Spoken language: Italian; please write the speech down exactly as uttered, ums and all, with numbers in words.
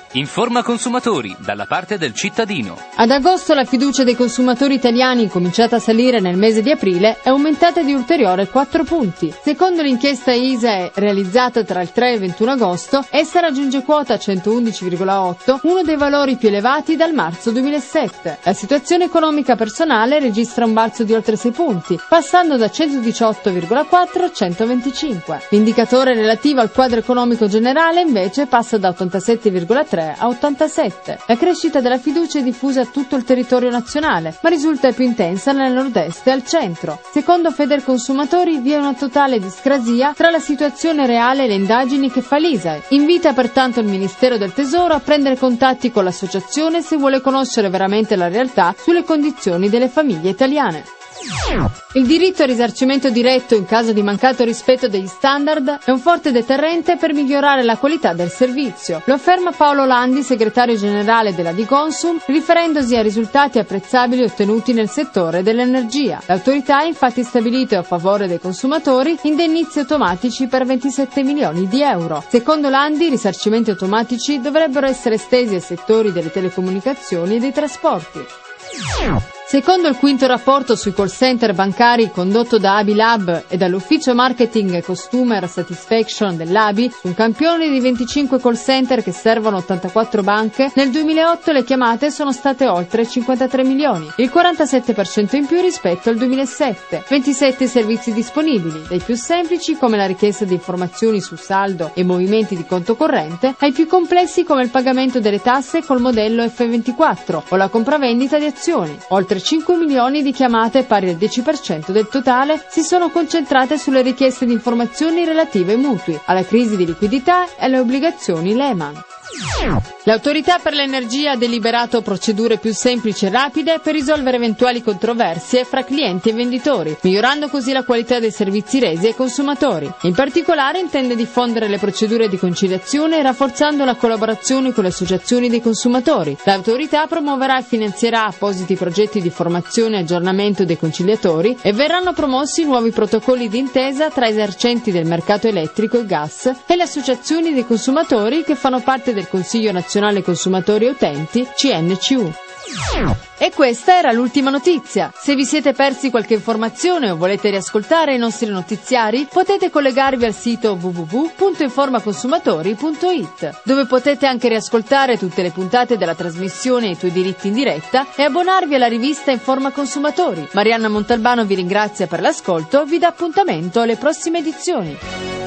Informa consumatori, dalla parte del cittadino. Ad agosto la fiducia dei consumatori italiani, cominciata a salire nel mese di aprile, è aumentata di ulteriore quattro punti. Secondo l'inchiesta I S E E realizzata tra il tre e il ventuno agosto, essa raggiunge quota centoundici virgola otto, uno dei valori più elevati dal marzo duemilasette. La situazione economica personale registra un balzo di oltre sei punti, passando da centodiciotto virgola quattro a centoventicinque. L'indicatore relativo al quadro economico generale invece passa da ottantasette virgola tre a ottantasette. La crescita della fiducia è diffusa a tutto il territorio nazionale, ma risulta più intensa nel nord-est e al centro. Secondo Federconsumatori vi è una totale discrasia tra la situazione reale e le indagini che fa l'I S E E. Invita pertanto il Ministero del Tesoro a prendere contatti con l'associazione se vuole conoscere veramente la realtà sulle condizioni delle famiglie italiane. Il diritto al risarcimento diretto in caso di mancato rispetto degli standard è un forte deterrente per migliorare la qualità del servizio. Lo afferma Paolo Landi, segretario generale della Digonsum, riferendosi a risultati apprezzabili ottenuti nel settore dell'energia. L'autorità ha infatti stabilito a favore dei consumatori indennizzi automatici per ventisette milioni di euro. Secondo Landi, i risarcimenti automatici dovrebbero essere estesi ai settori delle telecomunicazioni e dei trasporti. Secondo il quinto rapporto sui call center bancari condotto da Abilab e dall'ufficio marketing e customer satisfaction dell'A B I, su un campione di venticinque call center che servono ottantaquattro banche, nel duemilaotto le chiamate sono state oltre cinquantatré milioni, il quarantasette per cento in più rispetto al duemilasette. ventisette servizi disponibili, dai più semplici come la richiesta di informazioni su saldo e movimenti di conto corrente, ai più complessi come il pagamento delle tasse col modello F ventiquattro o la compravendita di azioni. Oltre cinque milioni di chiamate, pari al dieci per cento del totale, si sono concentrate sulle richieste di informazioni relative ai mutui, alla crisi di liquidità e alle obbligazioni Lehman. L'Autorità per l'Energia ha deliberato procedure più semplici e rapide per risolvere eventuali controversie fra clienti e venditori, migliorando così la qualità dei servizi resi ai consumatori. In particolare intende diffondere le procedure di conciliazione rafforzando la collaborazione con le associazioni dei consumatori. L'Autorità promuoverà e finanzierà appositi progetti di formazione e aggiornamento dei conciliatori e verranno promossi nuovi protocolli d'intesa tra esercenti del mercato elettrico e gas e le associazioni dei consumatori che fanno parte del Consiglio Nazionale Consumatori e Utenti, C N C U. E questa era l'ultima notizia. Se vi siete persi qualche informazione o volete riascoltare i nostri notiziari, potete collegarvi al sito w w w punto informaconsumatori punto i t, dove potete anche riascoltare tutte le puntate della trasmissione I tuoi diritti in diretta e abbonarvi alla rivista Informa Consumatori. Marianna Montalbano vi ringrazia per l'ascolto, vi dà appuntamento alle prossime edizioni.